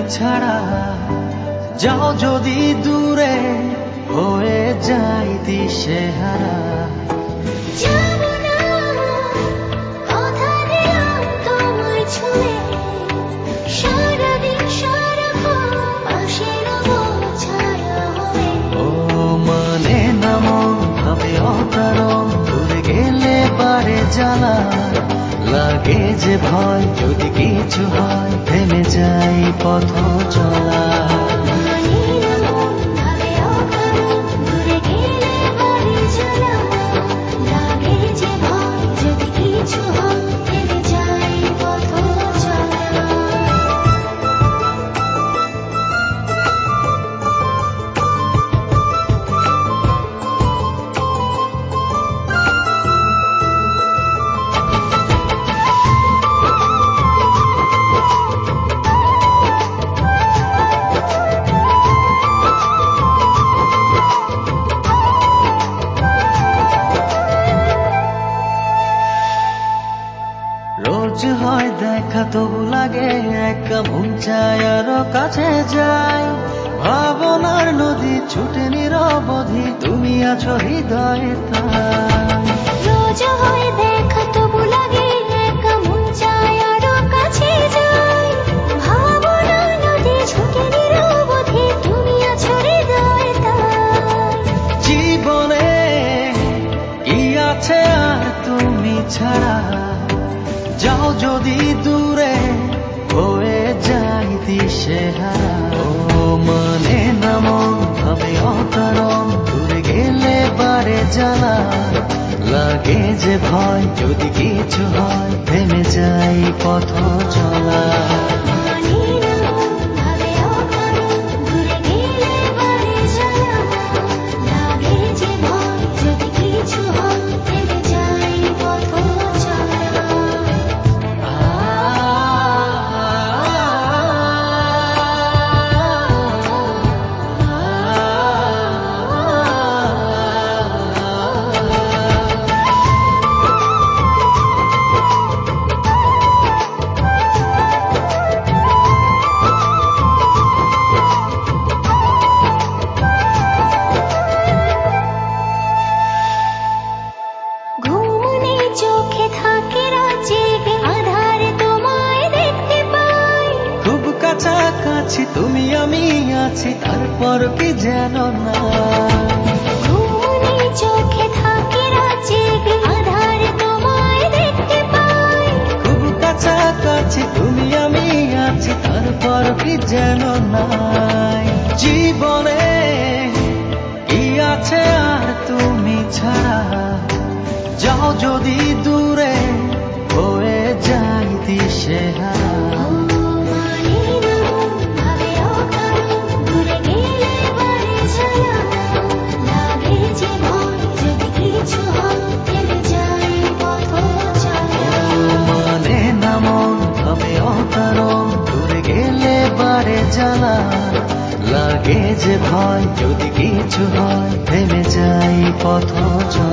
ছাড়া যাও যদি দূরে হয়ে যাই দিশেহারা। যাবো না, কথা দিলাম তোমায় ছুঁয়ে, সারাদিন সারাক্ষণ পাশে রবো ছায়া হয়ে। ও মানে না মন ভাবে অকারণ, দূরে গেলে পারে জ্বালা লাগে যে ভয়, যদি কিছু হয় থেমে যাই পথ চলা। মানে না মন ভাবে অকারণ, দূরে গেলে পারে জ্বালা লাগে যে ভয়, যদি কিছু হয় থেমে যাই পথ চলা। রোজ হয় দেখা তবু লাগে একা, মন চায় আরো কাছে যাই। ভাবনার নদী ছুটে নিরবধি, তুমি আছো হৃদয়ে তাই। রোজ হয় দেখা তবু লাগে একা, মন চায় আরো কাছে যাই। ভাবনা নদী ছুটে নিরবধি, তুমি আছো হৃদয়ে তাই। জীবনে কি আছে আর তুমি ছাড়া, যাও যদি দূরে হয়ে যাই দিশেহারা। ও মানে না মন ভাবে অকারণ, দূরে গেলে পারে জ্বালা লাগে যে ভয়, যদি কিছু হয় থেমে যাই পথ চলা। মানে না মন ভাবে অকারণ, দূরে গেলে পারে জ্বালা লাগে যে ভয়, যদি কিছু হয় থেমে যাই পথ চলা। ঘুম নেই চোখে থাকে রাত জেগে, আঁধারে তোমায় দেখতে পাই। খুব কাছাকাছি তুমি আমি আছি, তারপর কি যেন না। ঘুম নেই চোখে থাকে রাত জেগে, আঁধারে তোমায় দেখতে পাই। খুব কাছাকাছি তুমি আমি আছি, তারপর কি যেন নাই। জীবনে কি আছে আর তুমি ছাড়া, যাও যদি দূরে হয়ে যাই দিশেহারা। ও মানে না মন ভাবে অকারণ, দূরে গেলে পারে জ্বালা লাগে যে ভয়, যদি কিছু হয় থেমে যাই পথ চলা। মানে না মন ভাবে অকারণ, দূরে গেলে পারে জ্বালা লাগে যে ভয়, যদি কিছু হয় থেমে যাই পথ চলা।